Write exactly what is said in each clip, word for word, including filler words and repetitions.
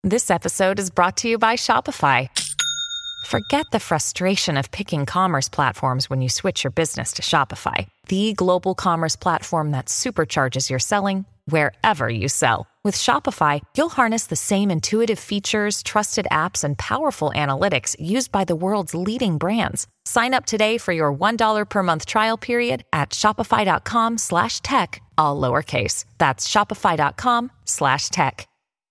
This episode is brought to you by Shopify. Forget the frustration of picking commerce platforms when you switch your business to Shopify, the global commerce platform that supercharges your selling wherever you sell. With Shopify, you'll harness the same intuitive features, trusted apps, and powerful analytics used by the world's leading brands. Sign up today for your one dollar per month trial period at shopify.com slash tech, all lowercase. That's shopify.com slash tech.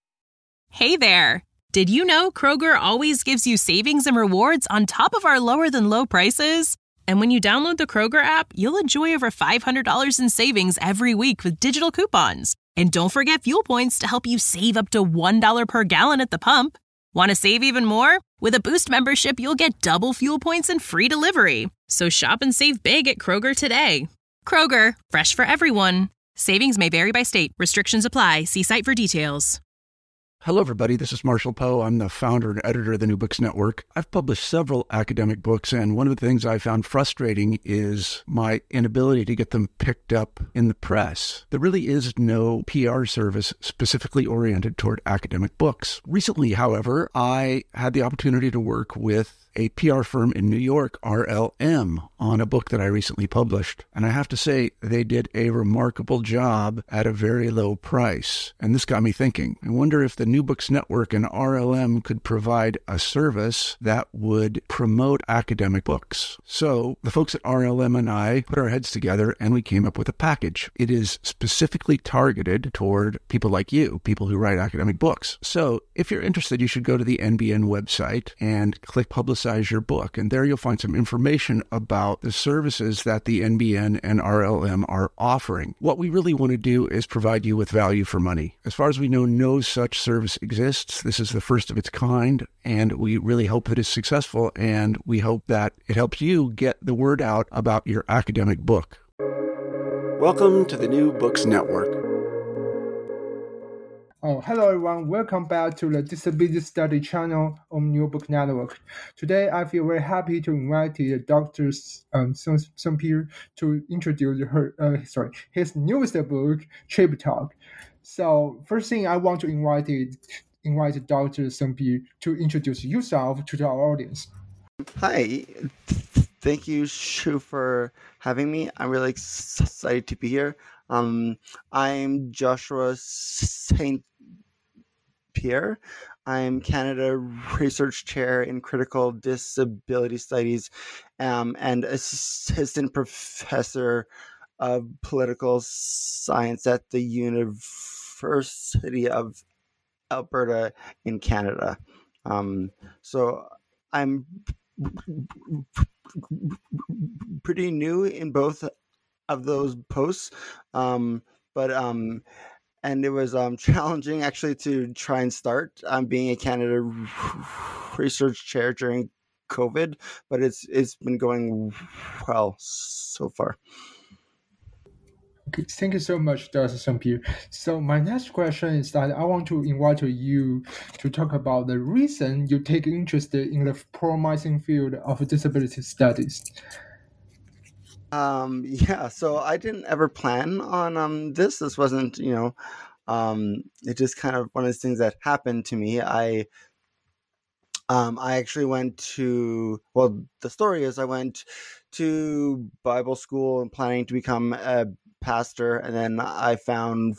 Hey there! Did you know Kroger always gives you savings and rewards on top of our lower-than-low prices? And when you download the Kroger app, you'll enjoy over five hundred dollars in savings every week with digital coupons. And don't forget fuel points to help you save up to one dollar per gallon at the pump. Want to save even more? With a Boost membership, you'll get double fuel points and free delivery. So shop and save big at Kroger today. Kroger, fresh for everyone. Savings may vary by state. Restrictions apply. See site for details. Hello, everybody. This is Marshall Poe. I'm the founder and editor of the New Books Network. I've published several academic books, and one of the things I found frustrating is my inability to get them picked up in the press. There really is no P R service specifically oriented toward academic books. Recently, however, I had the opportunity to work with a P R firm in New York, R L M, on a book that I recently published. And I have to say, they did a remarkable job at a very low price. And this got me thinking. I wonder if the New Books Network and R L M could provide a service that would promote academic books. So the folks at R L M and I put our heads together and we came up with a package. It is specifically targeted toward people like you, people who write academic books. So if you're interested, you should go to the N B N website and click Publicize Your Book. And there you'll find some information about the services that the N B N and R L M are offering. What we really want to do is provide you with value for money. As far as we know, no such service exists. This is the first of its kind, and we really hope it is successful, and we hope that it helps you get the word out about your academic book. Welcome to the New Books Network. Oh, hello everyone, welcome back to the Disability Study channel on New Book Network. Today I feel very happy to invite Doctor Um, Sumpir to introduce her, uh, sorry, his newest book, Trip Talk. So first thing I want to invite invite Doctor Sumpir to introduce yourself to our audience. Hi, thank you, Shu, for having me. I'm really excited to be here. Um, I'm Joshua Saint Pierre. I'm Canada Research Chair in Critical Disability Studies um, and Assistant Professor of Political Science at the University of Alberta in Canada. Um, so I'm pretty new in both of those posts, um, but um, and it was um, challenging actually to try and start um, being a Canada Research Chair during COVID, but it's it's been going well so far. Okay, thank you so much, Doctor Sumpir. So my next question is that I want to invite you to talk about the reason you take interest in the promising field of disability studies. Um, yeah, so I didn't ever plan on um this. This wasn't, you know, um, it just kind of one of those things that happened to me. I um I actually went to, well, the story is I went to Bible school and planning to become a pastor, and then I found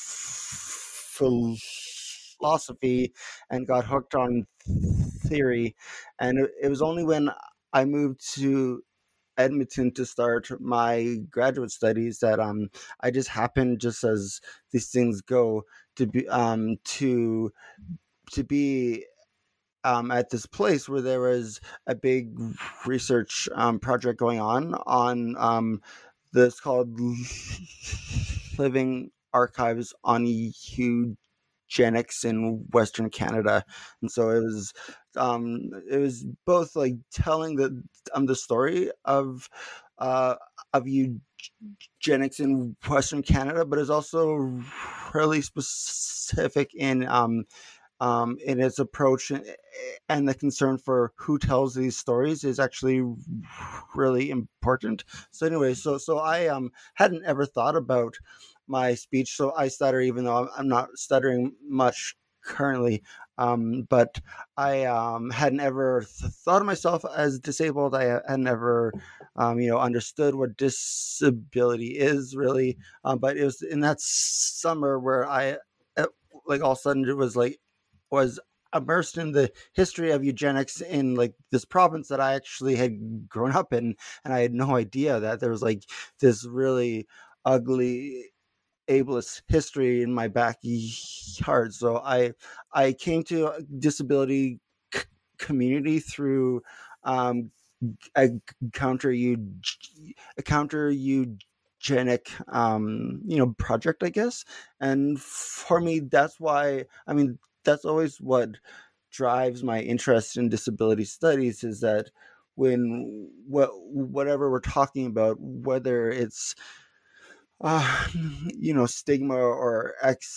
philosophy and got hooked on theory. And it, it was only when I moved to Edmonton to start my graduate studies that um I just happened, just as these things go, to be um to to be um at this place where there was a big research um project going on on um this called Living Archives on Eugenics in Western Canada. And so it was um it was both like telling the um the story of uh of eugenics in Western Canada, but it's also really specific in um um in its approach, and the concern for who tells these stories is actually really important. So anyway, so so I um hadn't ever thought about my speech, so I stutter, even though I'm not stuttering much currently. Um, but I um, hadn't ever th- thought of myself as disabled. I hadn't ever, um, you know, understood what disability is really. Um, but it was in that summer where I, uh, like, all of a sudden it was like, was immersed in the history of eugenics in like this province that I actually had grown up in, and I had no idea that there was like this really ugly ableist history in my backyard. So I I came to a disability c- community through um, a counter a counter eugenic um, you know project, I guess. And for me, that's why I mean that's always what drives my interest in disability studies, is that when what whatever we're talking about, whether it's uh, you know, stigma or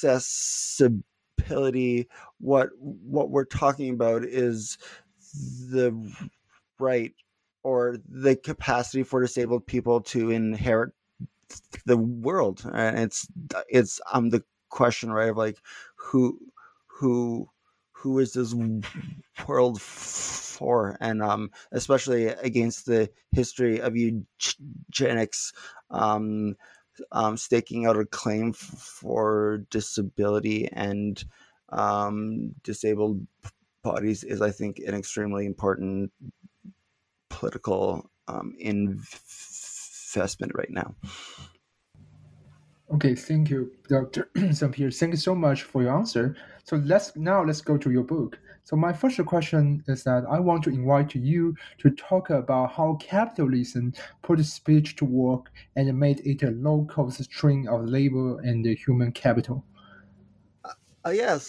accessibility, what what we're talking about is the right or the capacity for disabled people to inherit the world. And it's it's um the question, right, of like who who who is this world for, and um especially against the history of eugenics, um um, staking out a claim f- for disability and um, disabled bodies is, I think, an extremely important political um, investment right now. Okay, thank you, Doctor Saint-Pierre. Thank you so much for your answer. So let's now let's go to your book. So my first question is that I want to invite you to talk about how capitalism put speech to work and made it a low-cost stream of labor and human capital. Uh, yes.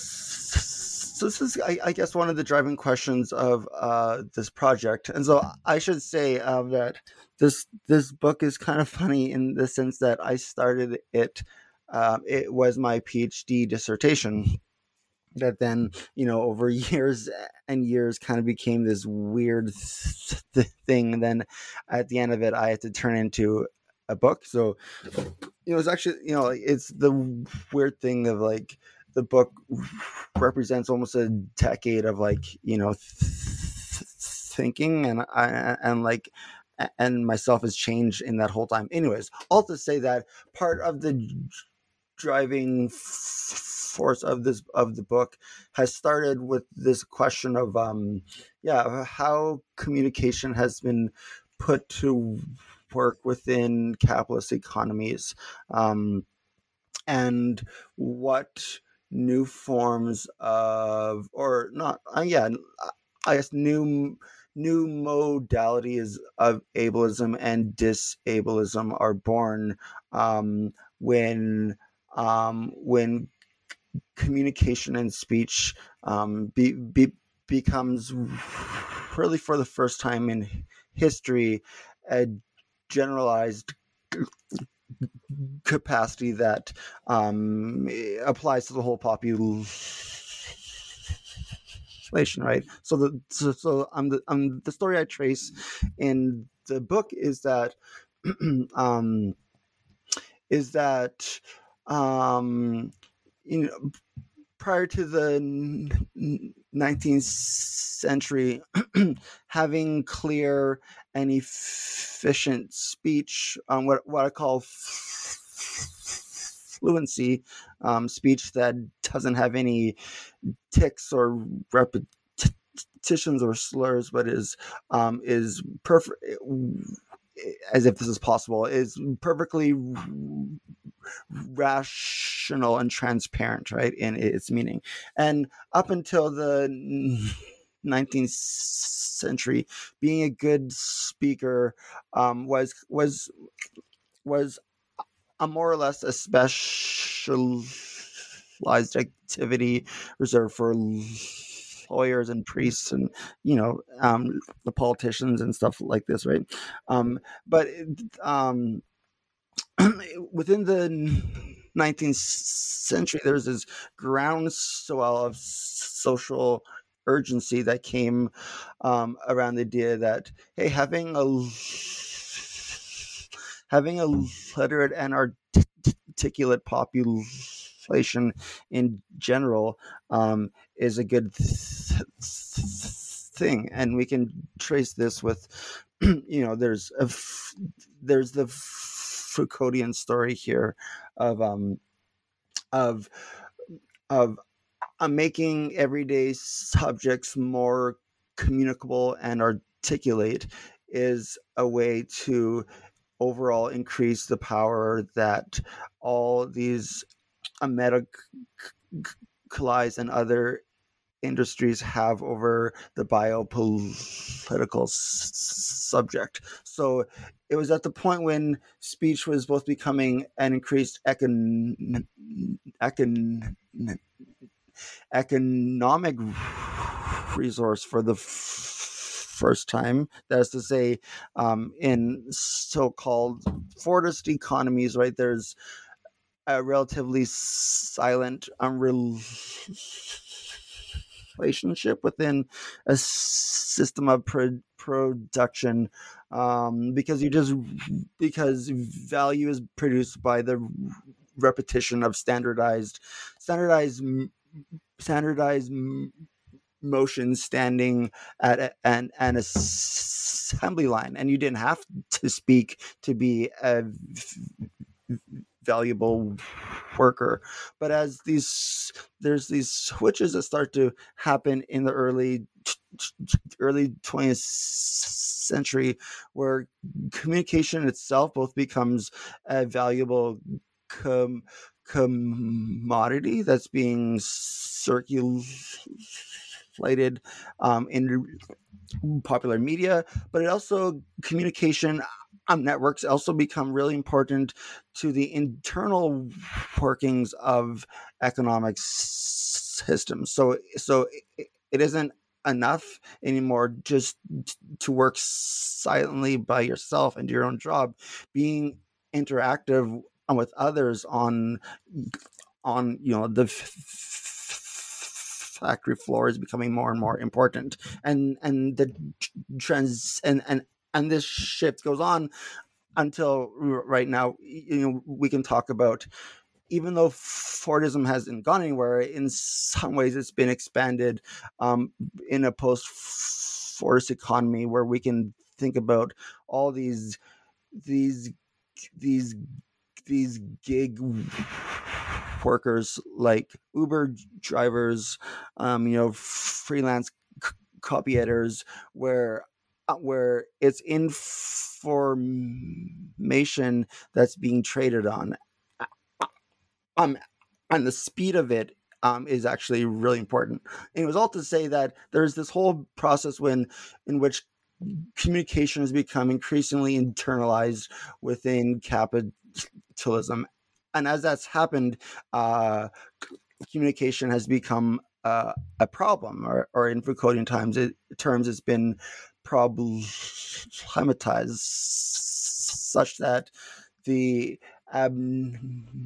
So this is, I, I guess, one of the driving questions of uh, this project. And so I should say um, that this this book is kind of funny in the sense that I started it. Um, it was my PhD dissertation that then, you know, over years and years kind of became this weird th- thing. And then at the end of it, I had to turn into a book. So, you know, it's actually, you know, it's the weird thing of like, the book represents almost a decade of like, you know, th- thinking and I, and like, and myself has changed in that whole time. Anyways, all to say that part of the driving force of this of the book has started with this question of um yeah how communication has been put to work within capitalist economies, um and what new forms of or not uh, yeah I guess new new modalities of ableism and disableism are born um when um, when communication and speech um, be, be, becomes really, for the first time in history, a generalized capacity that um, applies to the whole population. Right. So the so, so um, the um, the story I trace in the book is that um, is that um, you know, prior to the nineteenth century, having clear and efficient speech, um, what what I call f- fluency, um, speech that doesn't have any tics or repetitions or slurs, but is um, is perfect, as if this is possible, is perfectly rational and transparent, right, in its meaning. And up until the nineteenth century, being a good speaker um, was was was a more or less a specialized activity reserved for lawyers and priests and, you know, um, the politicians and stuff like this, right? Um, but um, within the nineteenth century, there's this groundswell of social urgency that came um, around the idea that, hey, having a having a literate and articulate population legislation in general um, is a good th- thing, and we can trace this with, you know, there's a f- there's the Foucauldian story here of um of of uh, making everyday subjects more communicable and articulate is a way to overall increase the power that all these uh, medicalized and other industries have over the biopolitical s- subject. So it was at the point when speech was both becoming an increased econ- econ- economic resource for the f- first time. That is to say, um, in so-called Fordist economies, right, there's a relatively silent, unreal relationship within a system of pro- production, um, because you just because value is produced by the repetition of standardized standardized standardized motions standing at a, an an assembly line, and you didn't have to speak to be a valuable worker. But as these there's these switches that start to happen in the early early twentieth century, where communication itself both becomes a valuable com- commodity that's being circulated um, in popular media, but it also communication um, networks also become really important to the internal workings of economic systems. So, so it, it isn't enough anymore just to work silently by yourself and do your own job. Being interactive with others on on you know the factory floor is becoming more and more important, and and the trans and and and this shift goes on until right now. You know, we can talk about, even though Fordism hasn't gone anywhere, in some ways it's been expanded um, in a post-Fordist economy, where we can think about all these these these these gig workers like Uber drivers, um, you know, freelance c- copy editors, where uh, where it's information that's being traded on, um, and the speed of it um, is actually really important. And it was all to say that there's this whole process when in which communication has become increasingly internalized within capitalism. And as that's happened, uh, communication has become uh, a problem, or, or in Foucauldian times, it, terms, it's been problematized, such that the ab-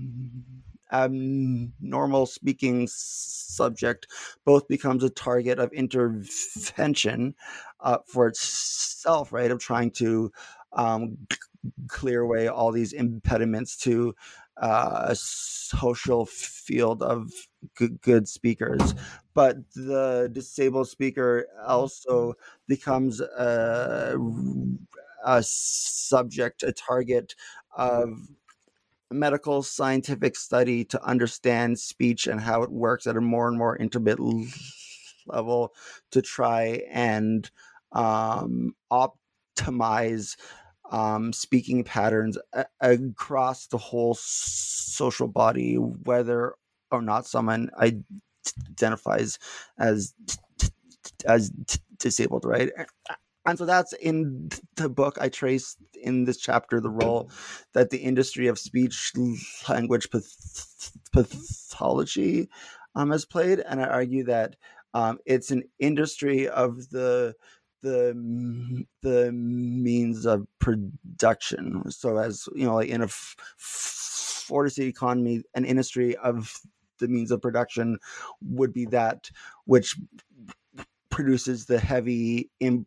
abnormal speaking subject both becomes a target of intervention uh, for itself, right, of trying to um, clear away all these impediments to uh, a social field of good, good speakers. But the disabled speaker also becomes a, a subject, a target of medical scientific study to understand speech and how it works at a more and more intimate level, to try and um, optimize um, speaking patterns a- across the whole social body, whether or not someone identifies as as disabled, right? And so that's in the book. I trace in this chapter the role that the industry of speech language path- pathology um, has played, and I argue that um, it's an industry of the the the means of production. So, as you know, like in a f- Fordist economy, an industry of the means of production would be that which produces the heavy imp-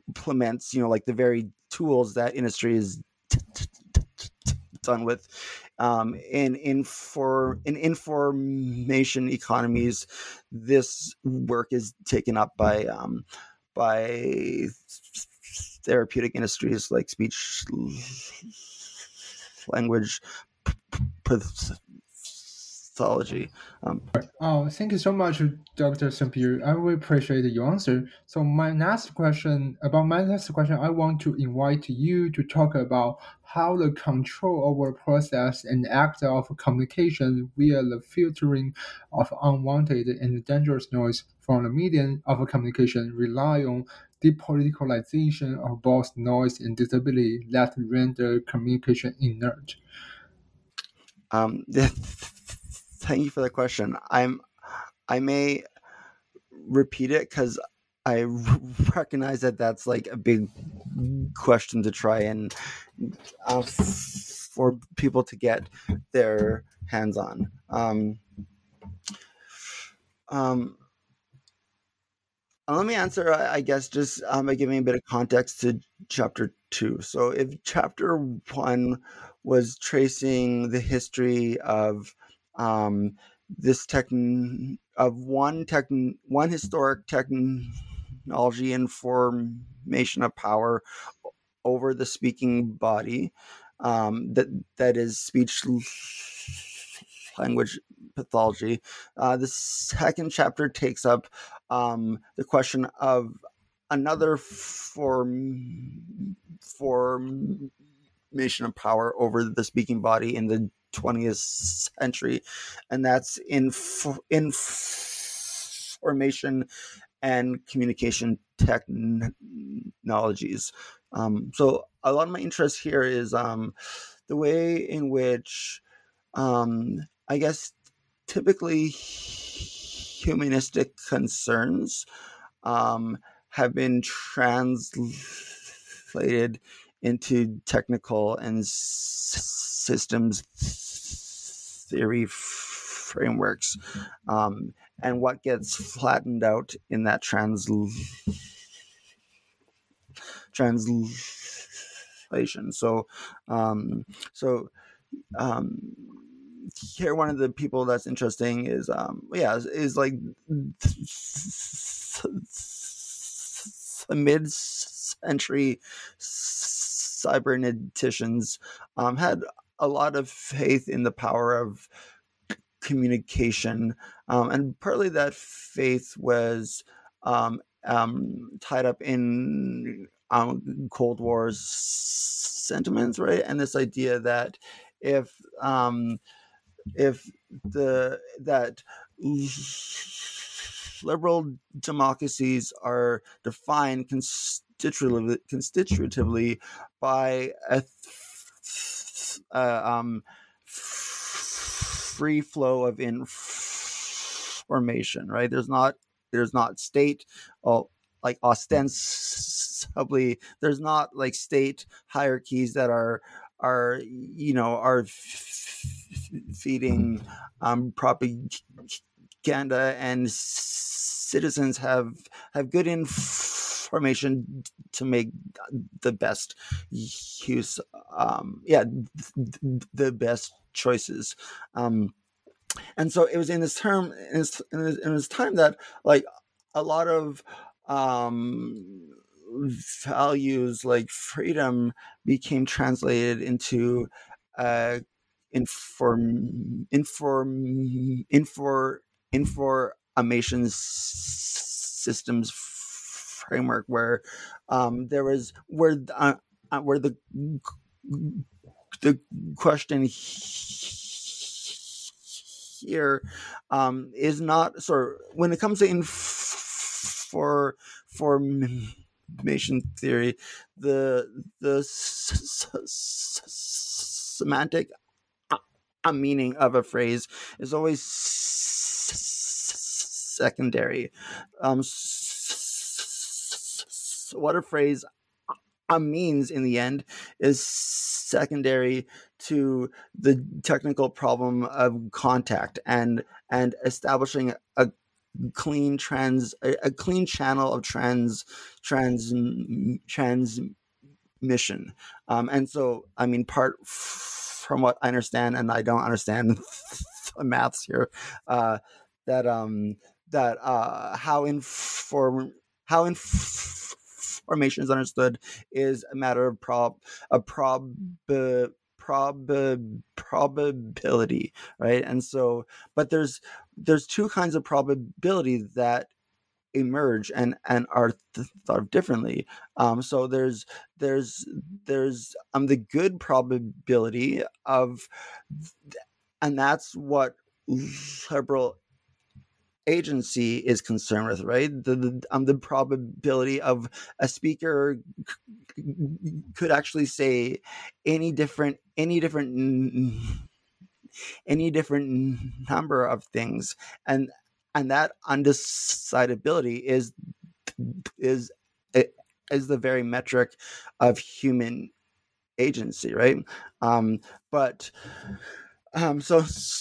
implements, you know, like the very tools that industry is t- t- t- t- done with um, in in for in information economies, this work is taken up by um, by therapeutic industries like speech language pathology. Um, Oh, thank you so much, Doctor Saint-Pierre. I really appreciate your answer. So my next question, about my next question, I want to invite you to talk about how the control over process and act of communication via the filtering of unwanted and dangerous noise from the medium of communication rely on depoliticalization of both noise and disability that render communication inert. um, Thank you for the question. I'm I may repeat it because I recognize that that's like a big question to try and uh, for people to get their hands on. Um, um, let me answer, I guess, just um, by giving a bit of context to chapter two. So, if chapter one was tracing the history of um, this tech of one tech one historic technology and formation of power over the speaking body, um, that that is speech language pathology. Uh, the second chapter takes up um, the question of another form formation of power over the speaking body in the twentieth century, and that's in information and communication technologies. Um, so a lot of my interest here is um, the way in which, um, I guess, typically humanistic concerns um, have been translated into technical and s- systems theory frameworks, um, and what gets flattened out in that trans translation. So, um, so um, here, one of the people that's interesting is, um, yeah, is, is like mid-century cyberneticians um, had a lot of faith in the power of communication, um, and partly that faith was um, um, tied up in um, Cold War sentiments, right? And this idea that if um, if the that liberal democracies are defined constitutively, constitutively by a uh, um, free flow of information, right? There's not there's not state, oh, like ostensibly, there's not like state hierarchies that are are you know are f- feeding um, propaganda, and citizens have have good information to make the best use, um, yeah, the best choices. Um, and so it was in this term, in this, in this, in this time that like a lot of um, values like freedom became translated into uh, inform, inform, infor, information systems framework, where um, there was where uh, where the the question here um, is not sort of, when it comes to inf- for formation theory, the the s- s- s- semantic a meaning of a phrase is always s- secondary. Um, s- what a phrase uh, means in the end is secondary to the technical problem of contact and and establishing a clean trans a, a clean channel of trans trans transmission. Um, and so, I mean, part from what I understand, and I don't understand the maths here, uh, that um that uh how inform how information is understood is a matter of prob a prob prob probability, right? And so, but there's there's two kinds of probability that emerge and and are th- thought of differently. Um, so there's there's there's um the good probability of, and that's what liberal agency is concerned with, right? The the, um, the probability of a speaker c- could actually say any different any different any different number of things, and and that undecidability is is is the very metric of human agency, right? Um, but um, so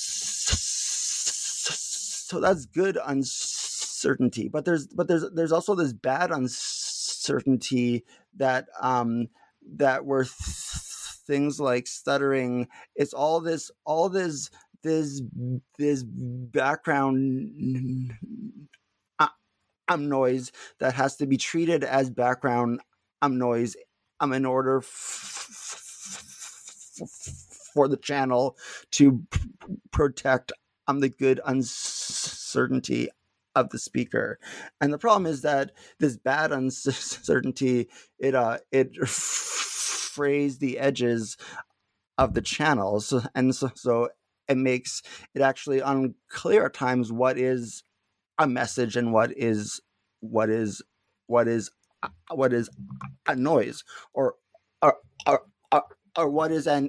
so that's good uncertainty, but there's but there's there's also this bad uncertainty that um, that were th- things like stuttering. It's all this all this this this background um noise that has to be treated as background um noise um in order f- f- for the channel to p- protect um the good uncertainty of the speaker. And the problem is that this bad uncertainty, it uh it frays the edges of the channels, and so, so it makes it actually unclear at times what is a message and what is what is what is what is a noise, or or or, or, or what is an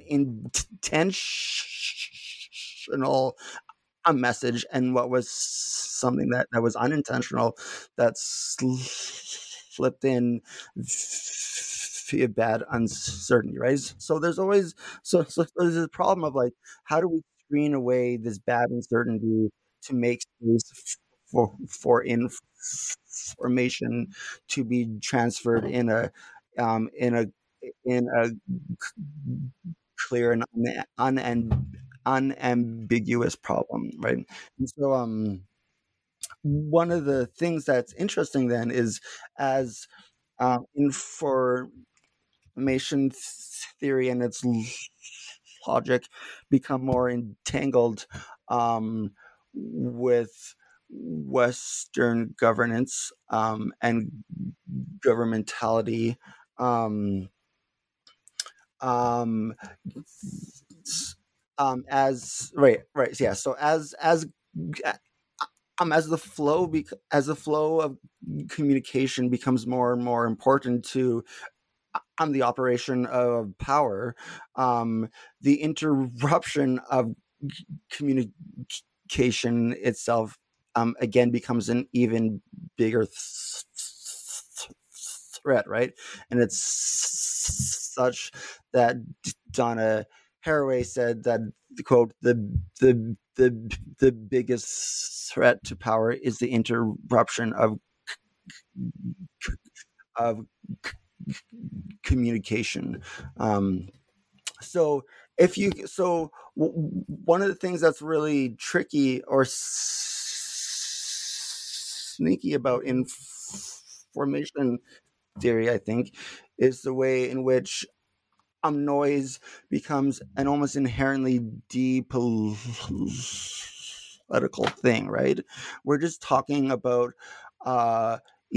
intentional a message and what was something that, that was unintentional, that slipped in via bad uncertainty, right? So there's always so, so there's this problem of like, how do we screen away this bad uncertainty to make space for for information to be transferred in a um, in a in a clear and un, un, unambiguous problem, right? And so um, one of the things that's interesting then is, as um, information theory and its logic become more entangled um, with Western governance um, and governmentality, um, um, um, as right, right, yeah. So as as um, as the flow bec- as the flow of communication becomes more and more important to um, the operation of power, um, the interruption of communication itself um, again becomes an even bigger th- threat, right? And it's such that Donna Haraway said that, quote, the the the the biggest threat to power is the interruption of of communication. Um, so if you so w- one of the things that's really tricky or s- sneaky about information theory, I think, is the way in which um noise becomes an almost inherently depolitical thing, right? We're just talking about uh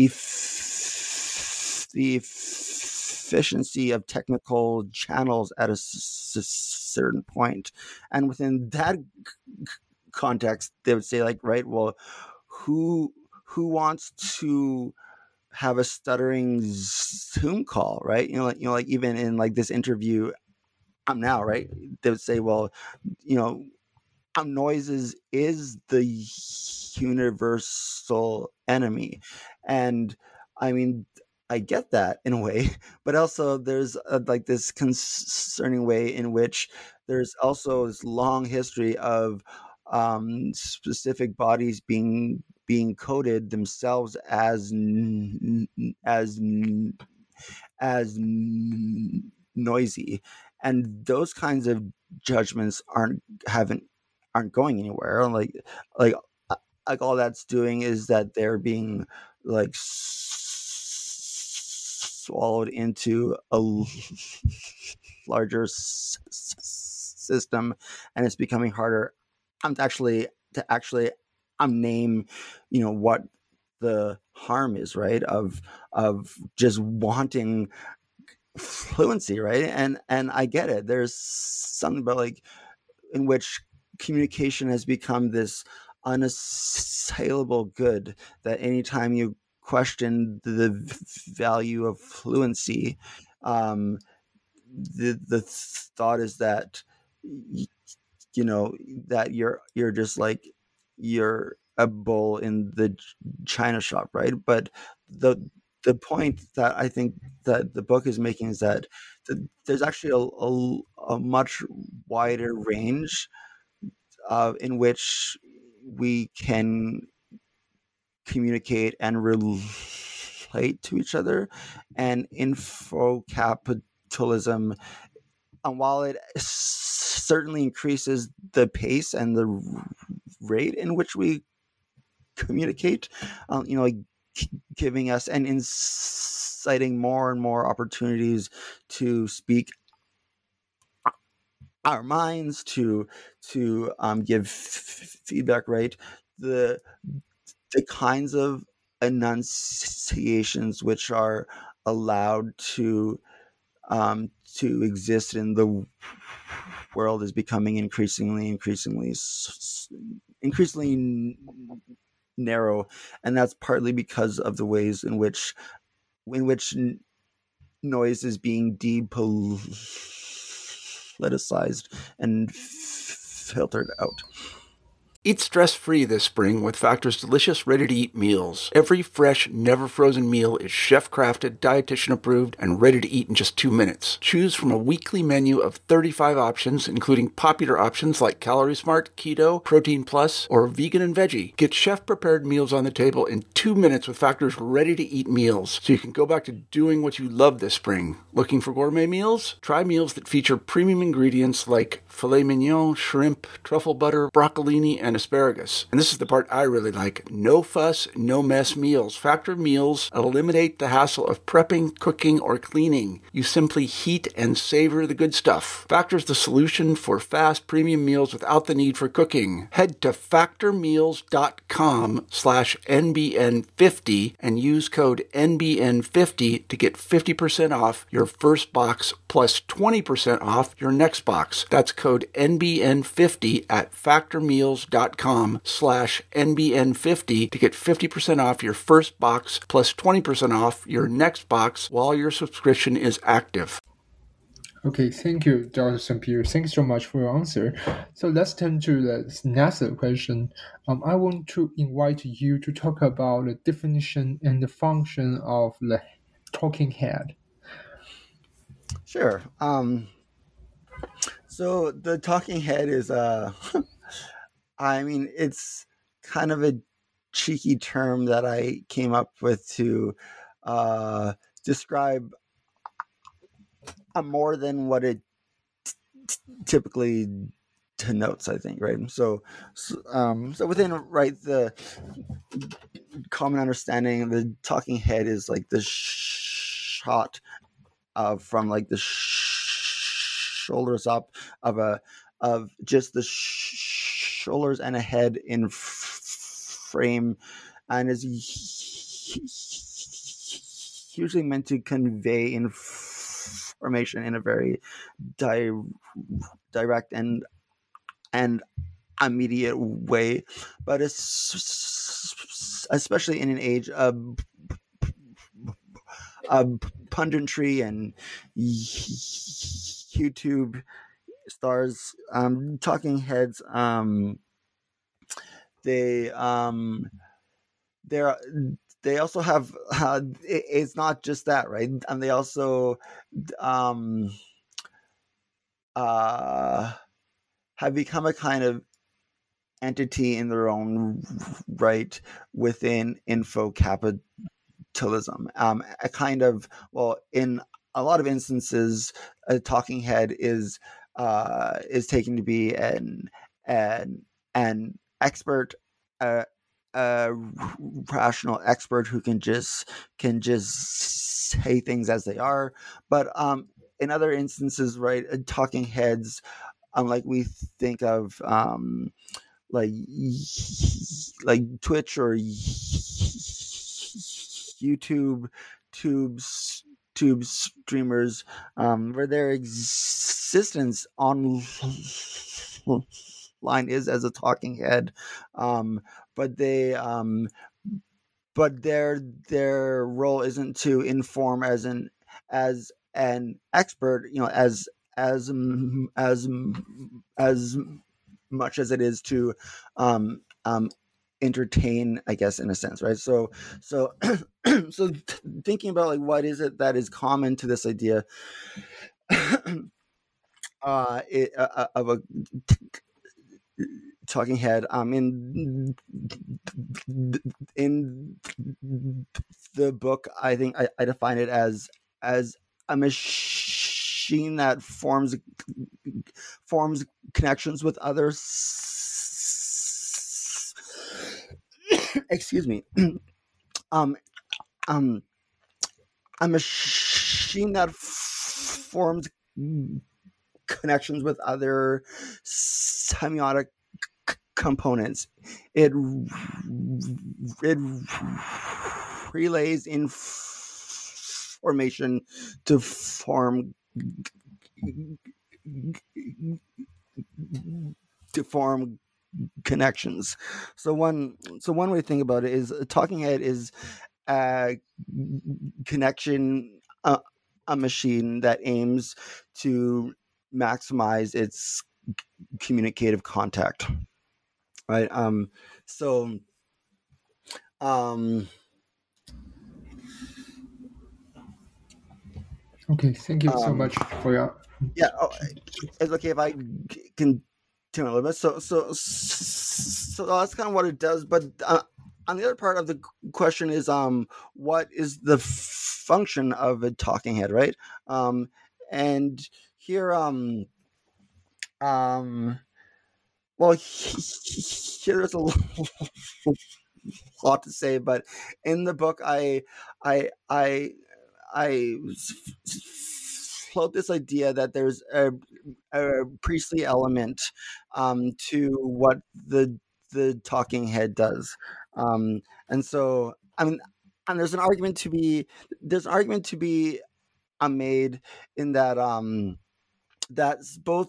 if the efficiency of technical channels at a s- s- certain point, and within that context, they would say, like, right, well, who who wants to have a stuttering Zoom call, right? You know, like, you know, like even in like this interview, I'm now, right? They would say, well, you know, um, noises is the universal enemy, and I mean, I get that in a way, but also there's a, like this concerning way in which there's also this long history of um, specific bodies being being coded themselves as as as noisy, and those kinds of judgments aren't haven't aren't going anywhere. Like like like all that's doing is that they're being like swallowed into a larger s- s- system, and it's becoming harder um, to actually to actually um name, you know, what the harm is, right? Of of just wanting fluency, right? And and I get it. There's something about like in which communication has become this unassailable good that anytime you question the value of fluency, um, the the thought is that you know that you're you're just like you're a bull in the china shop, right? But the the point that I think that the book is making is that the, there's actually a, a, a much wider range uh, in which we can communicate and relate to each other. And info capitalism, and while it certainly increases the pace and the rate in which we communicate, um, you know, like giving us and inciting more and more opportunities to speak our minds, to to um, give f- feedback, right? The the kinds of enunciations which are allowed to um, to exist in the world is becoming increasingly, increasingly, increasingly narrow, and that's partly because of the ways in which, in which noise is being depoliticized and filtered out. Eat stress-free this spring with Factor's delicious, ready-to-eat meals. Every fresh, never-frozen meal is chef-crafted, dietitian-approved, and ready to eat in just two minutes. Choose from a weekly menu of thirty-five options, including popular options like Calorie Smart, Keto, Protein Plus, or Vegan and Veggie. Get chef-prepared meals on the table in two minutes with Factor's ready-to-eat meals, so you can go back to doing what you love this spring. Looking for gourmet meals? Try meals that feature premium ingredients like filet mignon, shrimp, truffle butter, broccolini, and asparagus. And this is the part I really like. No fuss, no mess meals. Factor meals eliminate the hassle of prepping, cooking, or cleaning. You simply heat and savor the good stuff. Factor's the solution for fast premium meals without the need for cooking. Head to factormeals.com slash NBN50 and use code N B N fifty to get fifty percent off your first box plus twenty percent off your next box. That's code N B N fifty at factormeals.com slash N B N fifty to get fifty percent off your first box plus twenty percent off your next box while your subscription is active. Okay, thank you, Doctor Saint Pierre. Thank you so much for your answer. So let's turn to the next question. Um, I want to invite you to talk about the definition and the function of the talking head. Sure. Um, so the talking head is uh I mean, it's kind of a cheeky term that I came up with to uh, describe a more than what it t- t- typically denotes, I think, right? So, so, um, so within, right, the common understanding, the talking head is like the sh- shot of from like the sh- shoulders up of a of just the sh- shoulders and a head in f- frame, and is usually meant to convey information in a very di- direct and and immediate way, but it's especially in an age of of punditry and YouTube stars, um, talking heads. Um, they um, they're they also have. Uh, it, it's not just that, right? And they also um, uh, have become a kind of entity in their own right within info capitalism. Um, a kind of well in a lot of instances, a talking head is uh, is taken to be an an an expert, uh, a rational expert who can just can just say things as they are. But um, in other instances, right, talking heads, unlike we think of um, like like Twitch or YouTube, tubes. Tube streamers, um, where their existence online is as a talking head, um, but they, um, but their their role isn't to inform as an as an expert, you know, as as as as much as it is to um, um, entertain, I guess, in a sense, right? So so so thinking about like what is it that is common to this idea uh, it, uh of a talking head, um in in the book, I think I, I define it as as a machine that forms forms connections with others. Excuse me. um, um, a machine that f- forms connections with other semiotic c- components. It it relays information to form to form connections. So one so one way to think about it is a talking head is a connection, uh, a machine that aims to maximize its communicative contact, right? Um so um Okay, thank you so um, much for your. yeah, oh, it's okay if I c- can a little bit. So, so, so that's kind of what it does. But uh, on the other part of the question is, um, what is the function of a talking head, right? Um, and here, um, um, well, here there's a lot to say, but in the book, I, I, I, I float this idea that there's a, a priestly element um, to what the the talking head does, um, and so I mean, and there's an argument to be there's an argument to be uh, made in that um, that's both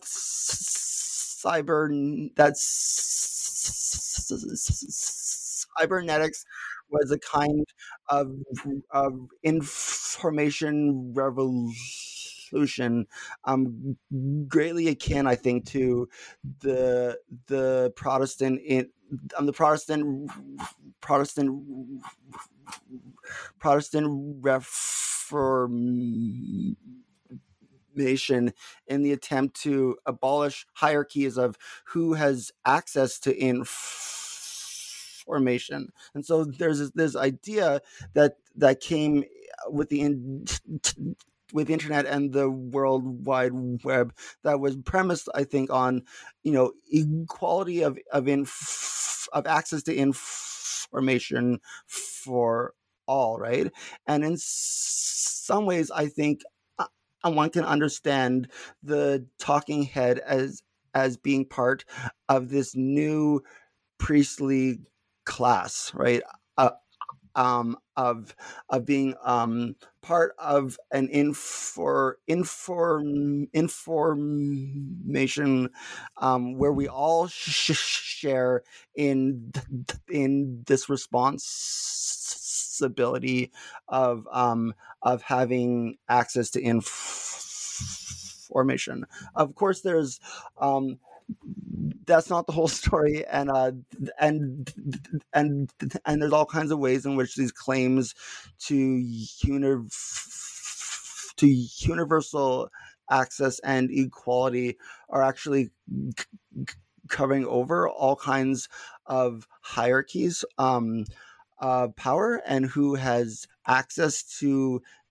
cyber that's cybernetics was a kind of, of information revolution, um, greatly akin, I think, to the the Protestant in um, the Protestant Protestant Protestant Reformation in the attempt to abolish hierarchies of who has access to information. And so there's this, this idea that that came with the in, with the internet and the World Wide Web that was premised, I think, on, you know, equality of of inf, of access to information for all, right? And in some ways, I think and one can understand the talking head as as being part of this new priestly class, right? Uh, um, of of being um, part of an infor inform information um, where we all sh- share in in this responsibility of um, of having access to information. Of course, there's um, that's not the whole story, and uh, and and and there's all kinds of ways in which these claims to uni- to universal access and equality are actually c- covering over all kinds of hierarchies um, of power and who has access to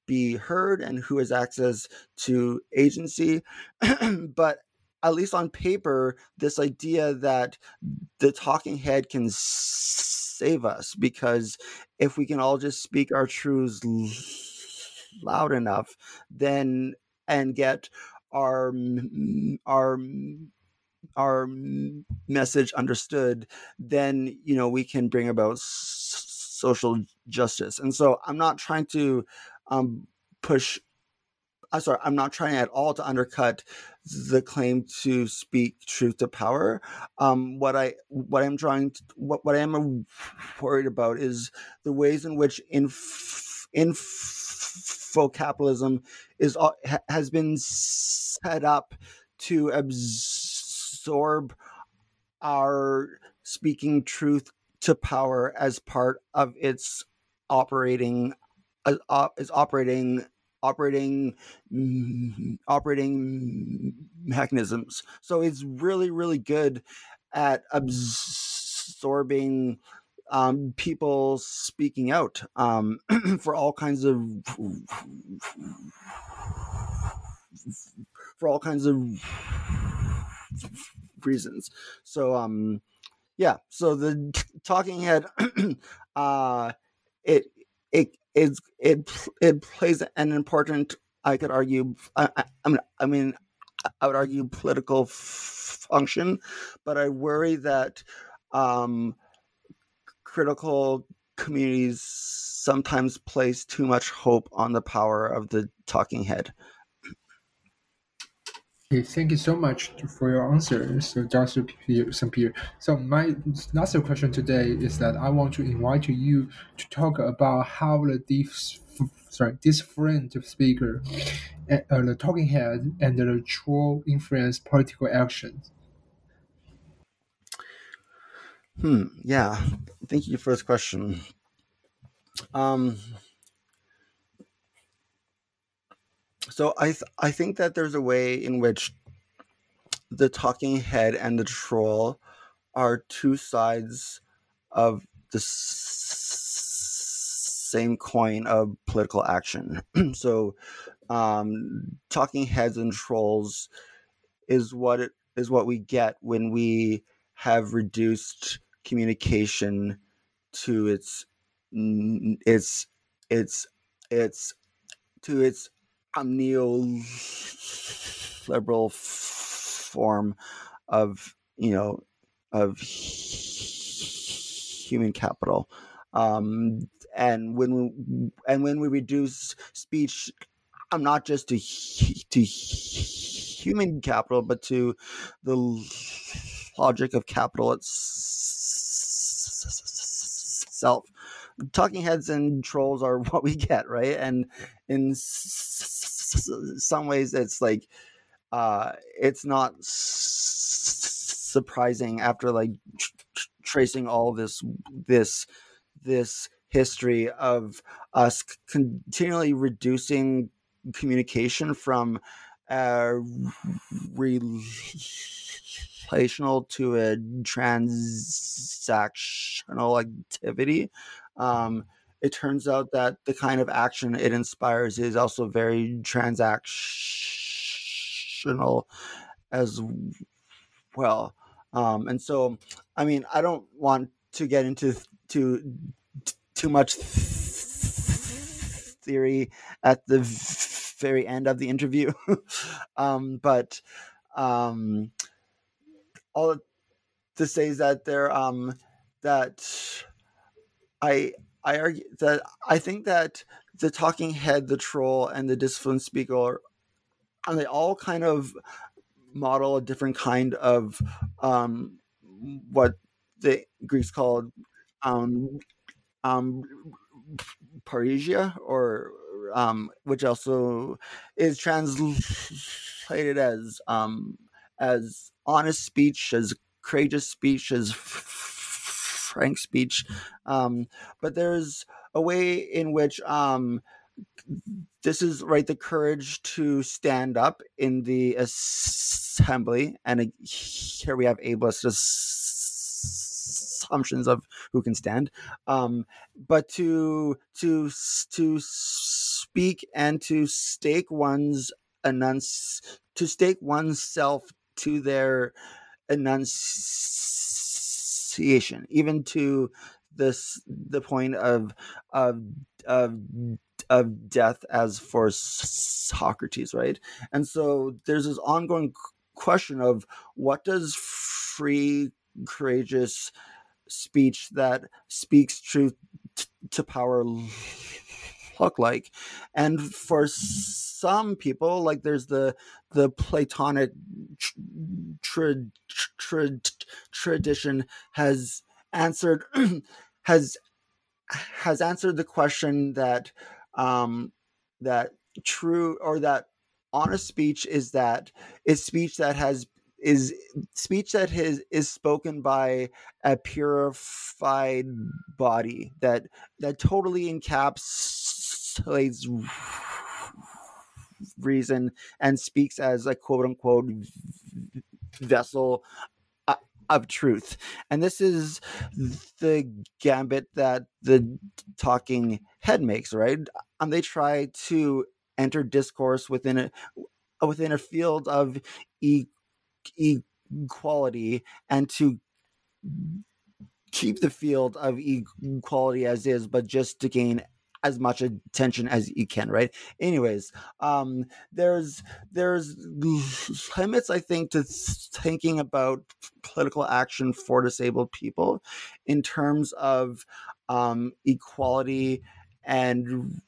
be heard and who has access to agency. But at least on paper, this idea that the talking head can save us, because if we can all just speak our truths loud enough, then and get our our our message understood, then, you know, we can bring about s- social justice. And so I'm not trying to um, push. I'm sorry, I'm not trying at all to undercut the claim to speak truth to power. Um, what I what I'm trying to, what what I am worried about is the ways in which inf, info capitalism is has been set up to absorb our speaking truth to power as part of its operating uh, uh, is operating operating mm, operating mechanisms. So it's really really good at absorbing um, people speaking out um, for all kinds of for all kinds of reasons. So um yeah, so the talking head uh it it it it it plays an important, I could argue, I, I, I mean I mean I would argue political f- function, but I worry that um critical communities sometimes place too much hope on the power of the talking head. Okay, thank you so much for your answer, so Doctor Saint-Pierre. So my last question today is that I want to invite you to talk about how the diff, sorry, different speaker, uh, the talking head, and the troll influence political actions. Hmm. Yeah. Thank you for this question. Um. So I th- I think that there's a way in which the talking head and the troll are two sides of the s- same coin of political action. So, um, talking heads and trolls is what it is what we get when we have reduced communication to its its its its to its um, neoliberal form of, you know, of human capital. Um, and when we and when we reduce speech, um, not just to to human capital, but to the logic of capital itself. Talking heads and trolls are what we get, right? And in some ways, it's like uh, it's not surprising after like tr- tr- tracing all this this this history of us continually reducing communication from uh, relational to a transactional activity. Um, it turns out that the kind of action it inspires is also very transactional as well. Um, and so, I mean, I don't want to get into too too much theory at the very end of the interview, um, but um, all to say is that there um, that I I argue that I think that the talking head, the troll, and the disciplined speaker, and they all kind of model a different kind of um, what the Greeks called um, um, parrhesia, or um, which also is translated as um, as honest speech, as courageous speech, as frank speech. Um, but there's a way in which um, this is right, the courage to stand up in the assembly, and here we have ableist assumptions of who can stand, um, but to to to speak and to stake one's enunci- to stake oneself to their enunciation, even to this the point of of of of death, as for Socrates, right? And so there's this ongoing question of what does free, courageous speech that speaks truth t- to power look like. And for some people, like there's the the Platonic tra- tra- tradition has answered has has answered the question that um, that true or that honest speech is that is speech that has is speech that is is spoken by a purified body that that totally encapsulates reason and speaks as a quote unquote vessel of truth. And this is the gambit that the talking head makes, right? And they try to enter discourse within a within a field of e- equality and to keep the field of equality as is, but just to gain as much attention as you can, right? Anyways, um, there's there's limits, I think, to thinking about political action for disabled people in terms of um, equality and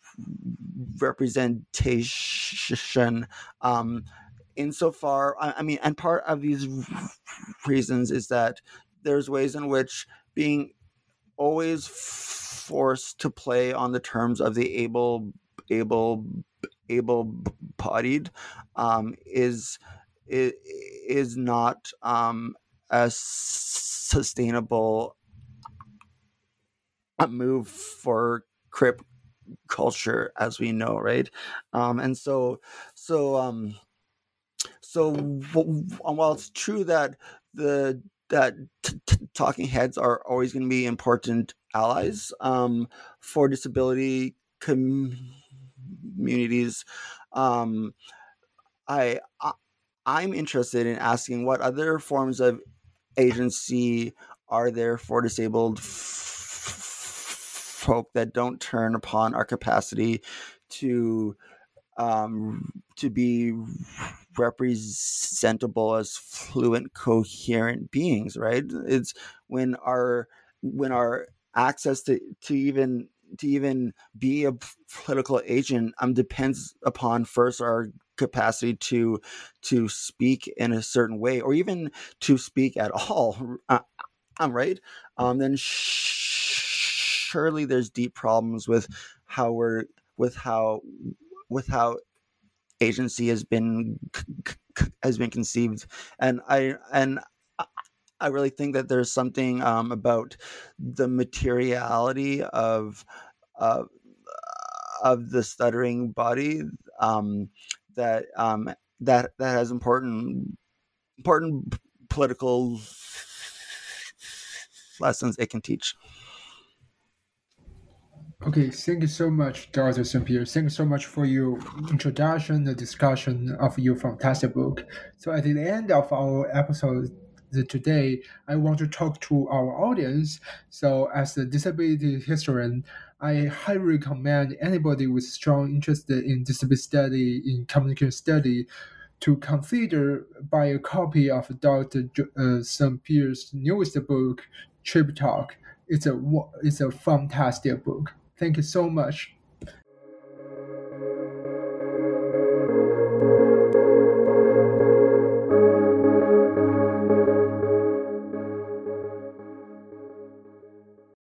representation. Um, insofar, I, I mean, and part of these reasons is that there's ways in which being always forced to play on the terms of the able able able-bodied um, is, is is not um, a sustainable move for crip culture, as we know, right? Um, and so so um, so while it's true that the that t- t- talking heads are always going to be important allies um, for disability com- communities, um, I, I I'm interested in asking what other forms of agency are there for disabled f- folk that don't turn upon our capacity to um, to be representable as fluent, coherent beings, right? It's when our when our access to, to even to even be a political agent um depends upon first our capacity to to speak in a certain way, or even to speak at all. Uh, I'm right. Um, then sh- surely there's deep problems with how we're with how with how agency has been has been conceived, and I and I really think that there's something um, about the materiality of uh, of the stuttering body um, that um, that that has important important political lessons it can teach. Okay, thank you so much, Doctor Saint-Pierre. Thank you so much for your introduction, the discussion of your fantastic book. So at the end of our episode today, I want to talk to our audience. So as a disability historian, I highly recommend anybody with strong interest in disability study, in communication study, to consider buy a copy of Doctor Uh, Saint-Pierre's newest book, Trip Talk. It's a it's a fantastic book. Thank you so much.